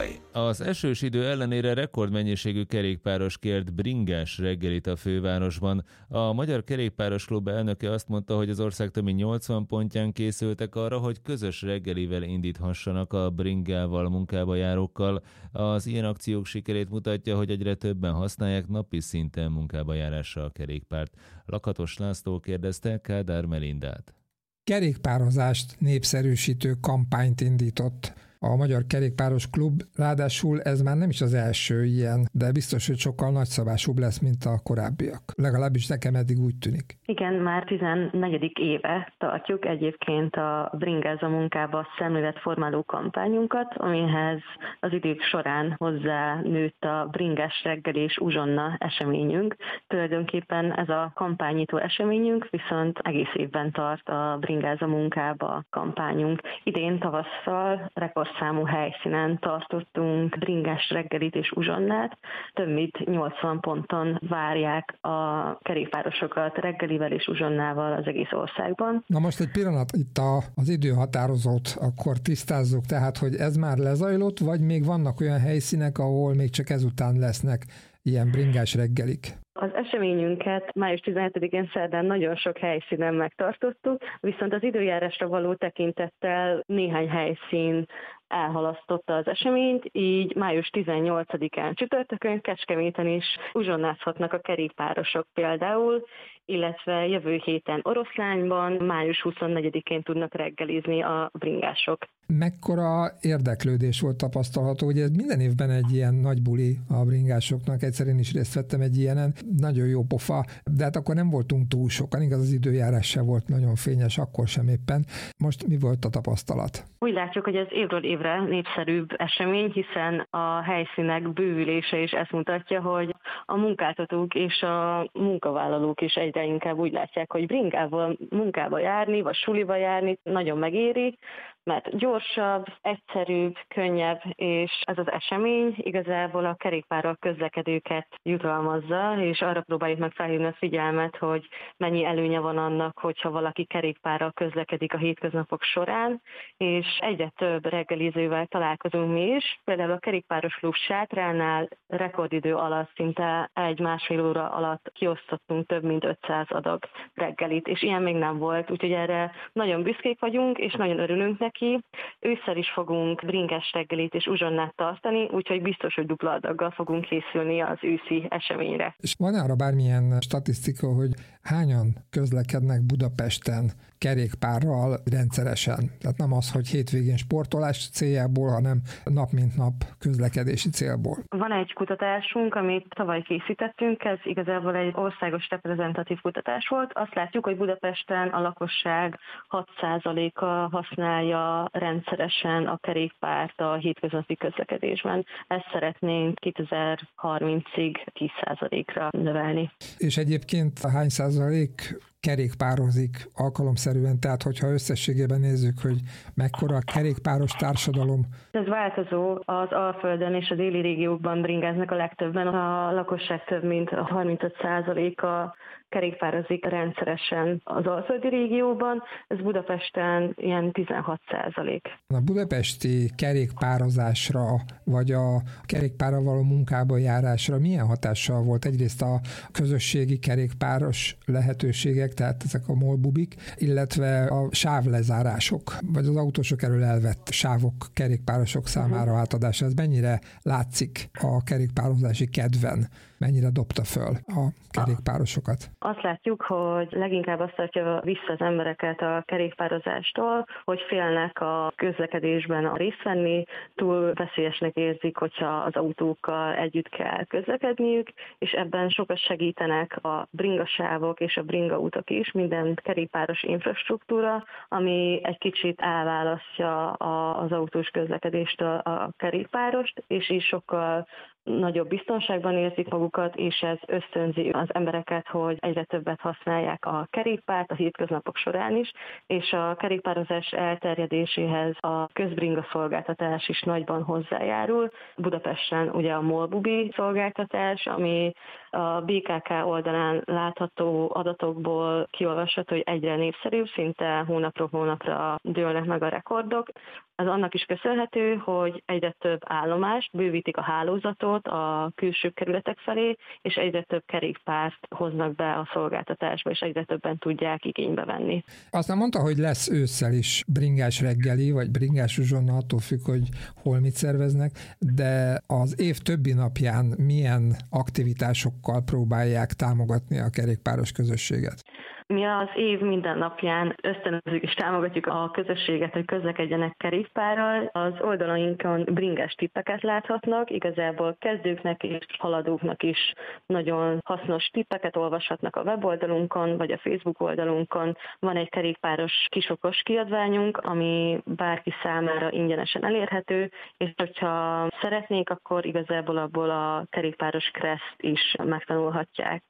Az esős idő ellenére rekordmennyiségű kerékpáros kért bringás reggelit a fővárosban. A Magyar Kerékpáros Klub elnöke azt mondta, hogy az ország több mint 80 pontján készültek arra, hogy közös reggelivel indíthassanak a bringával munkába járókkal. Az ilyen akciók sikerét mutatja, hogy egyre többen használják napi szinten munkába járásra a kerékpárt. Lakatos László kérdezte Kádár Melindát. Kerékpározást népszerűsítő kampányt indított a Magyar Kerékpáros Klub, ráadásul ez már nem is az első ilyen, de biztos, hogy sokkal nagyszabásúbb lesz, mint a korábbiak. Legalábbis nekem eddig úgy tűnik. Igen, már 14. éve tartjuk egyébként a Bringáz munkába szemléletformáló kampányunkat, amihez az idők során hozzá nőtt a Bringás reggel és uzsonna eseményünk. Tulajdonképpen ez a kampánynyitó eseményünk, viszont egész évben tart a Bringáz munkába kampányunk. Idén tavasszal rekordszámú helyszínen tartottunk bringás reggelit és uzsonnát. Több mint 80 ponton várják a kerékpárosokat reggelivel és uzsonnával az egész országban. Na most egy pillanat, itt az időhatározót akkor tisztázzuk, tehát hogy ez már lezajlott, vagy még vannak olyan helyszínek, ahol még csak ezután lesznek ilyen bringás reggelik? Az eseményünket május 17-én szerdán nagyon sok helyszínen megtartottuk, viszont az időjárásra való tekintettel néhány helyszín elhalasztotta az eseményt, így május 18-án csütörtökön Kecskeméten is uzsonnázhatnak a kerékpárosok például, illetve jövő héten Oroszlányban, május 24-én tudnak reggelizni a bringások. Mekkora érdeklődés volt tapasztalható, hogy ez minden évben egy ilyen nagy buli a bringásoknak, egyszer én is részt vettem egy ilyenen, nagyon jó pofa, de hát akkor nem voltunk túl sokan, igaz az időjárás sem volt nagyon fényes, akkor sem éppen. Most mi volt a tapasztalat? Úgy látjuk, hogy ez évről évre népszerűbb esemény, hiszen a helyszínek bővülése is ezt mutatja, hogy a munkáltatók és a munkavállalók is egyre inkább úgy látják, hogy bringával munkába járni, vagy suliba járni nagyon megéri, mert gyorsabb, egyszerűbb, könnyebb, és ez az esemény igazából a kerékpárral közlekedőket jutalmazza, és arra próbáljuk meg felhívni a figyelmet, hogy mennyi előnye van annak, hogyha valaki kerékpárral közlekedik a hétköznapok során, és egyre több reggelizővel találkozunk mi is. Például a kerékpáros klub sátránál rekordidő alatt, szinte 1-1,5 óra alatt kiosztottunk több mint 500 adag reggelit, és ilyen még nem volt, úgyhogy erre nagyon büszkék vagyunk, és nagyon örülünk neki. Ősszel is fogunk bringás reggelit és uzsonnát tartani, úgyhogy biztos, hogy dupla adaggal fogunk készülni az őszi eseményre. És van arra bármilyen statisztika, hogy hányan közlekednek Budapesten kerékpárral rendszeresen? Tehát nem az, hogy hétvégén sportolás céljából, hanem nap mint nap közlekedési célból. Van egy kutatásunk, amit tavaly készítettünk, ez igazából egy országos reprezentatív kutatás volt. Azt látjuk, hogy Budapesten a lakosság 6%-a használja rendszeresen a kerékpárt a hétköznapi közlekedésben. Ezt szeretnénk 2030-ig 10%-ra növelni. És egyébként hány százalék kerékpározik alkalomszerűen, tehát hogyha összességében nézzük, hogy mekkora a kerékpáros társadalom. Ez változó, az Alföldön és a déli régiókban bringáznak a legtöbben, a lakosság több mint 35%-a kerékpározik rendszeresen az alföldi régióban, ez Budapesten ilyen 16%. A budapesti kerékpározásra, vagy a kerékpárral való munkába járásra milyen hatással volt egyrészt a közösségi kerékpáros lehetőségek, tehát ezek a molbubik, illetve a sávlezárások, vagy az autósok elől elvett sávok kerékpárosok számára átadása. Ez mennyire látszik a kerékpározási kedven? Mennyire dobta föl a kerékpárosokat? Azt látjuk, hogy leginkább azt tartja vissza az embereket a kerékpározástól, hogy félnek a közlekedésben részt venni, túl veszélyesnek érzik, hogyha az autókkal együtt kell közlekedniük, és ebben sokat segítenek a bringasávok és a bringautak is, minden kerékpáros infrastruktúra, ami egy kicsit elválasztja az autós közlekedéstől a kerékpárost, és így sokkal nagyobb biztonságban érzik magukat, és ez ösztönzi az embereket, hogy egyre többet használják a kerékpárt a hétköznapok során is, és a kerékpározás elterjedéséhez a közbringa szolgáltatás is nagyban hozzájárul. Budapesten ugye a molbubi szolgáltatás, ami a BKK oldalán látható adatokból kiolvasható, hogy egyre népszerűbb, szinte hónapról hónapra dőlnek meg a rekordok. Ez annak is köszönhető, hogy egyre több állomást bővítik a hálózatot a külső kerületek felé, és egyre több kerékpárt hoznak be a szolgáltatásba, és egyre többen tudják igénybe venni. Aztán mondta, hogy lesz ősszel is bringás reggeli, vagy bringás uzsonna, attól függ, hogy hol mit szerveznek, de az év többi napján milyen aktivitásokkal próbálják támogatni a kerékpáros közösséget? Mi az év minden napján ösztönözzük és támogatjuk a közösséget, hogy közlekedjenek kerékpárral. Az oldalainkon bringás tippeket láthatnak, igazából kezdőknek és haladóknak is nagyon hasznos tippeket olvashatnak a weboldalunkon, vagy a Facebook oldalunkon. Van egy kerékpáros kisokos kiadványunk, ami bárki számára ingyenesen elérhető, és hogyha szeretnék, akkor igazából abból a kerékpáros kreszt is megtanulhatják.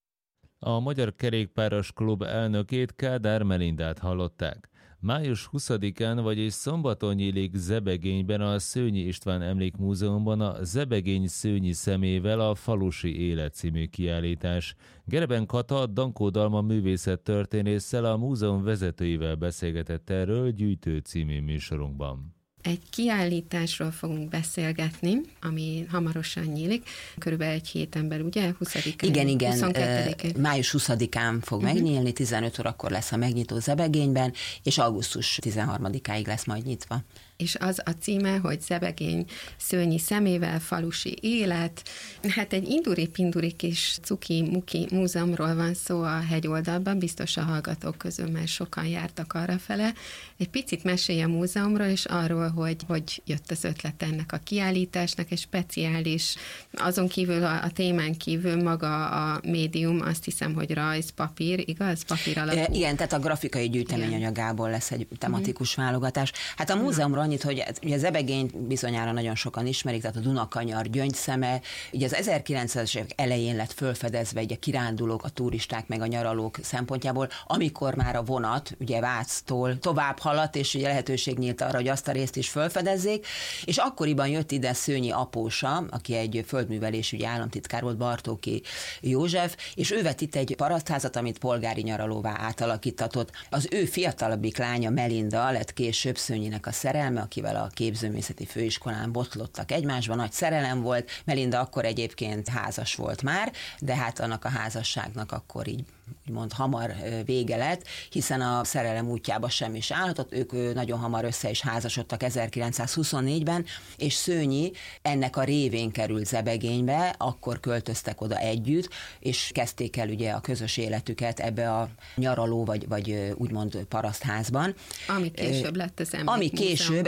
A Magyar Kerékpáros Klub elnökét, Kádár Melindát hallották. Május 20-án, vagyis szombaton nyílik Zebegényben a Szőnyi István Emlékmúzeumban a Zebegény szőnyi szemével a falusi élet című kiállítás. Gereben Kata, Dankó Dalma művészettörténésszel, a múzeum vezetőivel beszélgetett erről Gyűjtő című műsorunkban. Egy kiállításról fogunk beszélgetni, ami hamarosan nyílik, körülbelül egy héten belül, ugye? 20-án? Igen, 22-én. Május 20-án fog megnyílni, 15 órakor lesz a megnyitó Zebegényben, és augusztus 13-áig lesz majd nyitva. És az a címe, hogy Zebegény szőnyi szemével falusi élet. Hát egy induri-pinduri kis cuki-muki múzeumról van szó a hegyoldalban, biztos a hallgatók közül, mert sokan jártak arrafele. Egy picit mesélj a múzeumról, és arról, hogy jött az ötlet ennek a kiállításnak, egy speciális, azon kívül a témán kívül maga a médium, azt hiszem, hogy rajzpapír, igaz? Papír alapú. Igen, tehát a grafikai gyűjteményanyagából lesz egy tematikus válogatás. Hát a múzeumról annyit, hogy ugye Zebegényt bizonyára nagyon sokan ismerik, tehát a Dunakanyar gyöngyszeme, ugye az 1900-es évek elején lett fölfedezve ugye a kirándulók, a turisták meg a nyaralók szempontjából, amikor már a vonat ugye Váctól tovább haladt, és ugye lehetőség nyílt arra, hogy azt a részt is fölfedezzék, és akkoriban jött ide Szőnyi apósa, aki egy földművelésügyi államtitkár volt, Bartóki József, és ő vett itt egy parasztházat, amit polgári nyaralóvá átalakítatott. Az ő fiatalabbik lánya Melinda lett később Szőnyinek a szerelme, akivel a képzőművészeti főiskolán botlottak egymásban, nagy szerelem volt. Melinda akkor egyébként házas volt már, de hát annak a házasságnak akkor így úgymond hamar vége lett, hiszen a szerelem útjába sem is állhatott, ők nagyon hamar össze is házasodtak 1924-ben, és Szőnyi ennek a révén került Zebegénybe, akkor költöztek oda együtt, és kezdték el ugye a közös életüket ebbe a nyaraló, vagy úgymond parasztházban. Ami később lett az emlékmúzeum. Ami később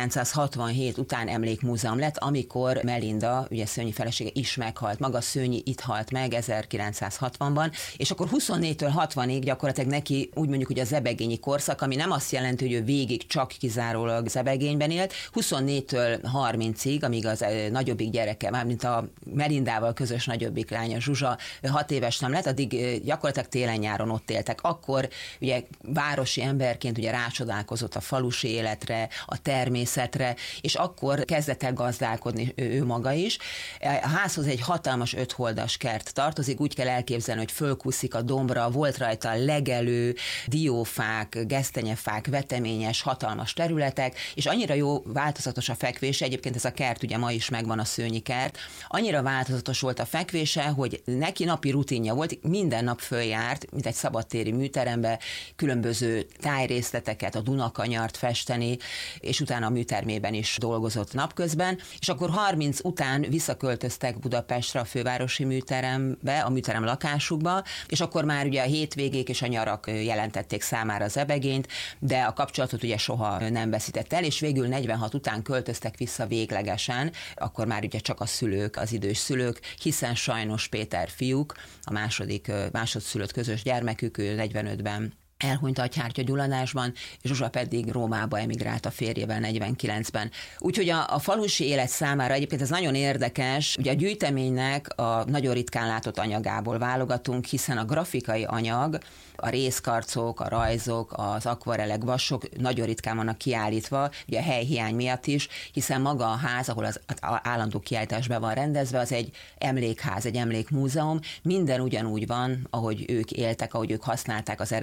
1967 után emlékmúzeum lett, amikor Melinda, ugye Szőnyi felesége is meghalt, maga Szőnyi itt halt meg 1960-ban, és akkor 24-től 60-ig gyakorlatilag neki úgy mondjuk, hogy a zebegényi korszak, ami nem azt jelenti, hogy ő végig csak kizárólag Zebegényben élt, 24-től 30-ig, amíg az nagyobbik gyereke, mármint a Melindával közös nagyobbik lánya Zsuzsa 6 éves nem lett, addig gyakorlatilag télen-nyáron ott éltek. Akkor ugye városi emberként ugye rácsodálkozott a falusi életre, a természetre, és akkor kezdett el gazdálkodni ő maga is. A házhoz egy hatalmas 5 holdas kert tartozik, úgy kell elképzelni, hogy fölkúszik a dombra, volt rajta legelő, diófák, gesztenyefák, veteményes, hatalmas területek, és annyira jó, változatos a fekvése, egyébként ez a kert ugye ma is megvan, a Szőnyi kert, annyira változatos volt a fekvése, hogy neki napi rutinja volt, minden nap följárt, mint egy szabadtéri műterembe, különböző tájrészleteket, a Dunakanyart festeni, és utána a műtermében is dolgozott napközben, és akkor 30 után visszaköltöztek Budapestre, a fővárosi műterembe, a műterem lakásukba, és akkor már ugye a hétvégék és a nyarak jelentették számára Zebegényt, de a kapcsolatot ugye soha nem veszített el, és végül 46 után költöztek vissza véglegesen, akkor már ugye csak a szülők, az idős szülők, hiszen sajnos Péter fiúk, a másodszülött közös gyermekük, ő 45-ben elhunyt agyhártyagyulladásban, és Zsuzsa pedig Rómába emigrált a férjével 49-ben. Úgyhogy a falusi élet számára egyébként ez nagyon érdekes, ugye a gyűjteménynek a nagyon ritkán látott anyagából válogatunk, hiszen a grafikai anyag, a részkarcok, a rajzok, az akvarelek, vasok nagyon ritkán vannak kiállítva, ugye a helyhiány miatt is, hiszen maga a ház, ahol az állandó kiállítás be van rendezve, az egy emlékház, egy emlékmúzeum, minden ugyanúgy van, ahogy ők éltek, ahogy ők használták az eredeti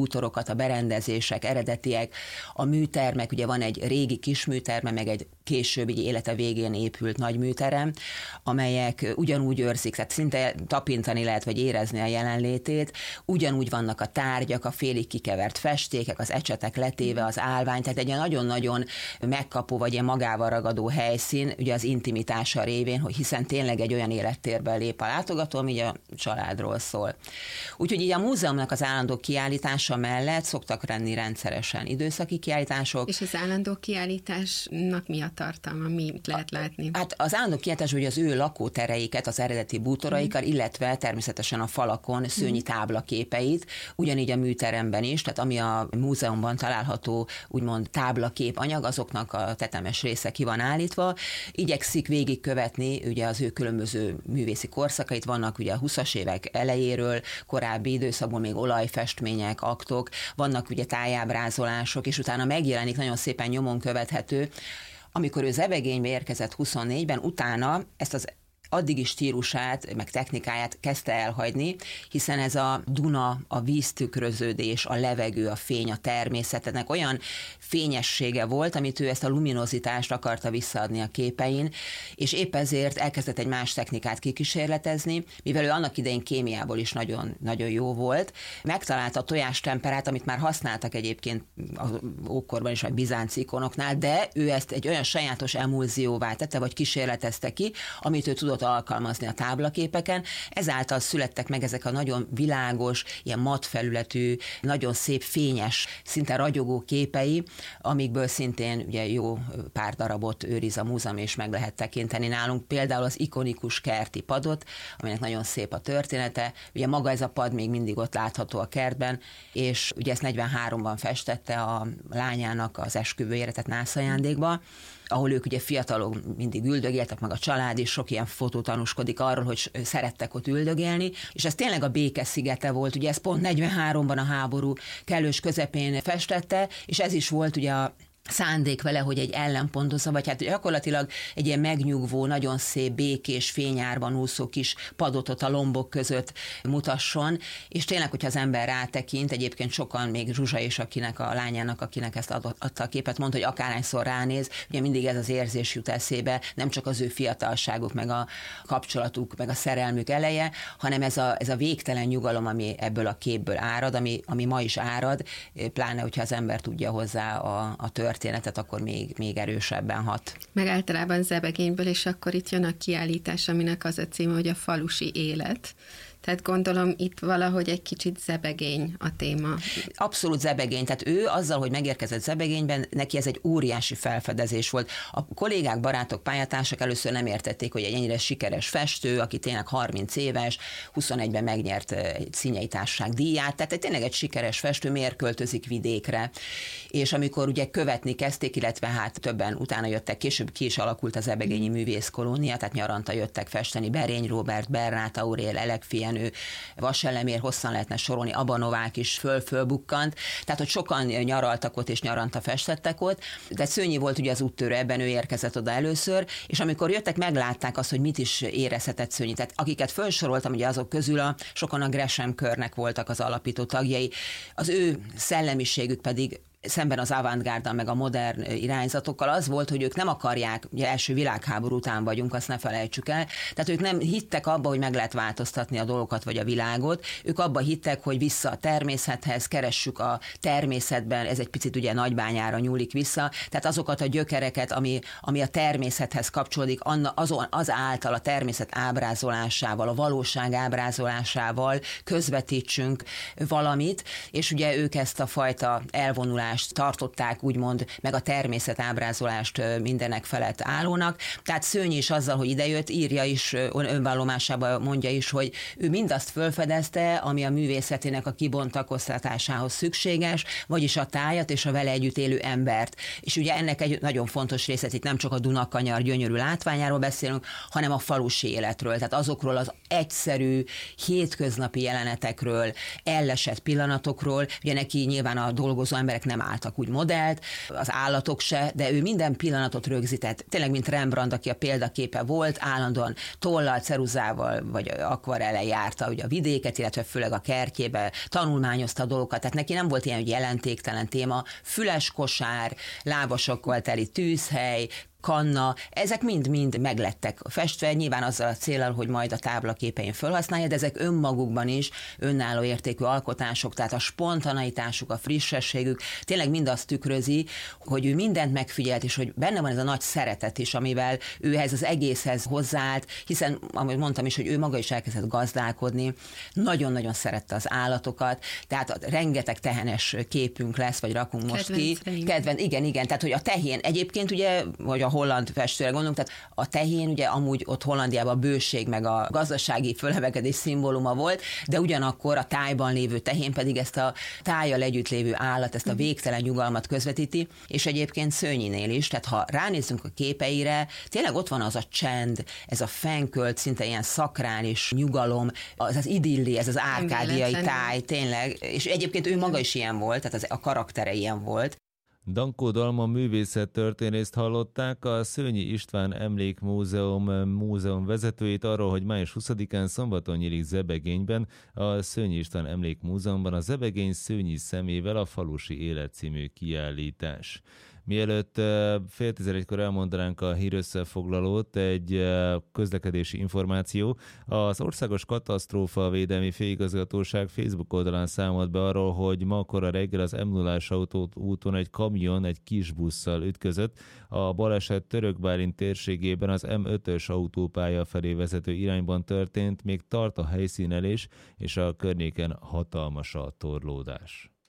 bútorokat, a berendezések eredetiek, a műtermek, ugye van egy régi kis műterme, meg egy később így élete végén épült nagy műterem, amelyek ugyanúgy őrzik, tehát szinte tapintani lehet, vagy érezni a jelenlétét, ugyanúgy vannak a tárgyak, a félig kikevert festékek, az ecsetek letéve, az állvány, tehát egy nagyon-nagyon megkapó, vagy ilyen magával ragadó helyszín, ugye az intimitása révén, hogy hiszen tényleg egy olyan élettérben lép a látogató, ami a családról szól. Úgyhogy így a múzeumnak az állandó kiállítása mellett szoktak lenni rendszeresen időszaki kiállítások. És az állandó kiállításnak mi a tartalma, mit lehet látni? Hát az állandó kiállítás, hogy az ő lakótereiket, az eredeti bútoraikkal, illetve természetesen a falakon szőnyi táblaképeit, ugyanígy a műteremben is, tehát ami a múzeumban található úgymond táblakép anyag, azoknak a tetemes része ki van állítva. Igyekszik végigkövetni ugye az ő különböző művészi korszakait, vannak ugye a 20-as évek elejéről, korábbi időszakból még olajfestmények, aktok, vannak ugye tájábrázolások, és utána megjelenik nagyon szépen nyomon követhető, amikor ő Zebegénybe érkezett 24-ben, utána ezt az addigi stílusát, meg technikáját kezdte elhagyni, hiszen ez a Duna, a víztükröződés, a levegő, a fény, a természetnek olyan fényessége volt, amit ő ezt a luminozitást akarta visszaadni a képein, és épp ezért elkezdett egy más technikát kikísérletezni, mivel ő annak idején kémiából is nagyon, nagyon jó volt. Megtalálta a tojástemperát, amit már használtak egyébként az ókorban is, vagy bizánci ikonoknál, de ő ezt egy olyan sajátos emulzióvá tette, vagy kísérletezte ki, amit ő tudott alkalmazni a táblaképeken. Ezáltal születtek meg ezek a nagyon világos, ilyen mat felületű, nagyon szép, fényes, szinte ragyogó képei, amikből szintén ugye jó pár darabot őriz a múzeum, és meg lehet tekinteni nálunk. Például az ikonikus kerti padot, aminek nagyon szép a története. Ugye maga ez a pad még mindig ott látható a kertben, és ugye ezt 43-ban festette a lányának az esküvőjére, tehát nászajándékba, ahol ők ugye fiatalok mindig üldögéltek, meg a család is, sok ilyen fotó tanúskodik arról, hogy szerettek ott üldögélni, és ez tényleg a béke szigete volt, ugye ez pont 43-ban a háború kellős közepén festette, és ez is volt ugye a szándék vele, hogy egy ellenpontozza, vagy hát gyakorlatilag egy ilyen megnyugvó, nagyon szép, békés, fényárban úszó kis padotot a lombok között mutasson, és tényleg, hogyha az ember rátekint, egyébként sokan, még Zsuzsa is, akinek a lányának, akinek ezt adta a képet, mondta, hogy akárhányszor ránéz, ugye mindig ez az érzés jut eszébe, nem csak az ő fiatalságuk, meg a kapcsolatuk, meg a szerelmük eleje, hanem ez a végtelen nyugalom, ami ebből a képből árad, ami ma is árad, pláne, hogyha az ember tudja hozzá a történetet, akkor még erősebben hat. Meg általában Zebegényből, és akkor itt jön a kiállítás, aminek az a címe, hogy a falusi élet. Tehát gondolom itt valahogy egy kicsit Zebegény a téma. Abszolút Zebegény. Tehát ő azzal, hogy megérkezett Zebegényben, neki ez egy óriási felfedezés volt. A kollégák, barátok, pályatársak először nem értették, hogy egy ennyire sikeres festő, aki tényleg 30 éves, 21-ben megnyert egy Színyei Társaság díját, tehát tényleg egy sikeres festő, miért költözik vidékre. És amikor ugye követni kezdték, illetve hát többen utána jöttek, később ki is alakult a Zebegényi Művészkolónia, tehát nyaranta jöttek festeni, Berény Róbert, Bernát Aurél, Elek Fienő, Vaselemér, hosszan lehetne sorolni, Abanovák is fölbukkant, tehát hogy sokan nyaraltak ott és nyaranta festettek ott, de Szőnyi volt ugye az úttörő, ebben ő érkezett oda először, és amikor jöttek, meglátták azt, hogy mit is érezhetett Szőnyi. Tehát akiket felsoroltam, ugye azok közül sokan a Gresham körnek voltak az alapító tagjai, az ő szellemiségük pedig szemben az avantgárddal, meg a modern irányzatokkal az volt, hogy ők nem akarják, ugye első világháború után vagyunk, azt ne felejtsük el, tehát ők nem hittek abba, hogy meg lehet változtatni a dolgokat, vagy a világot, ők abba hittek, hogy vissza a természethez, keressük a természetben, ez egy picit ugye Nagybányára nyúlik vissza, tehát azokat a gyökereket, ami a természethez kapcsolódik, az által a természet ábrázolásával, a valóság ábrázolásával közvetítsünk valamit, és ugye ők ezt a fajta elvonulást tartották, úgymond, meg a természet ábrázolást mindenek felett állónak. Tehát Szőnyi is azzal, hogy idejött, írja is, önvallomásában mondja is, hogy ő mindazt felfedezte, ami a művészetének a kibontakoztatásához szükséges, vagyis a tájat és a vele együtt élő embert. És ugye ennek egy nagyon fontos része, itt nem csak a Dunakanyar gyönyörű látványáról beszélünk, hanem a falusi életről, tehát azokról az egyszerű, hétköznapi jelenetekről, ellesett pillanatokról. Ugye neki nyilván a dolgozó emberek nem álltak úgy modellt, az állatok se, de ő minden pillanatot rögzített. Tényleg, mint Rembrandt, aki a példaképe volt, állandóan tollal, ceruzával vagy akvarellel járta ugye a vidéket, illetve főleg a kertjébe, tanulmányozta a dolgokat, tehát neki nem volt ilyen jelentéktelen téma, füles kosár, lábasokkal teli tűzhely, kanna, ezek mind-mind meglettek festve, nyilván azzal a céllal, hogy majd a táblaképein felhasználja, de ezek önmagukban is önálló értékű alkotások, tehát a spontaneitásuk, a frissességük tényleg mind azt tükrözi, hogy ő mindent megfigyelt, és hogy benne van ez a nagy szeretet is, amivel ő ehhez az egészhez hozzáállt, hiszen, ahogy mondtam is, hogy ő maga is elkezdett gazdálkodni, nagyon-nagyon szerette az állatokat, tehát rengeteg tehenes képünk lesz, vagy rakunk most ki. Igen, tehát hogy a tehén egyébként ugye, vagy a holland festőre gondolunk, tehát a tehén ugye amúgy ott Hollandiában a bőség meg a gazdasági fölemelkedés szimbóluma volt, de ugyanakkor a tájban lévő tehén pedig ezt a tájjal együtt lévő állat, ezt a végtelen nyugalmat közvetíti, és egyébként Szőnyinél is, tehát ha ránézzünk a képeire, tényleg ott van az a csend, ez a fenkölt, szinte ilyen szakrális nyugalom, az idilli, ez az árkádiai táj, tényleg, és egyébként ő maga is ilyen volt, tehát a karaktere ilyen volt. Dankó Dalma művészettörténészt hallották, a Szőnyi István Emlékmúzeum vezetőjét arról, hogy május 20-án szombaton nyílik Zebegényben, a Szőnyi István Emlékmúzeumban a Zebegény szőnyi szemével a falusi élet című kiállítás. Mielőtt 10:30-kor elmondanánk a hírösszefoglalót, egy közlekedési információ. Az Országos Katasztrófa Védelmi Főigazgatóság Facebook oldalán számolt be arról, hogy ma kora reggel az M0-ás úton egy kamion egy kis busszal ütközött. A baleset Török Bálint térségében az M5-ös autópálya felé vezető irányban történt, még tart a helyszínelés, és a környéken hatalmas a torlódás.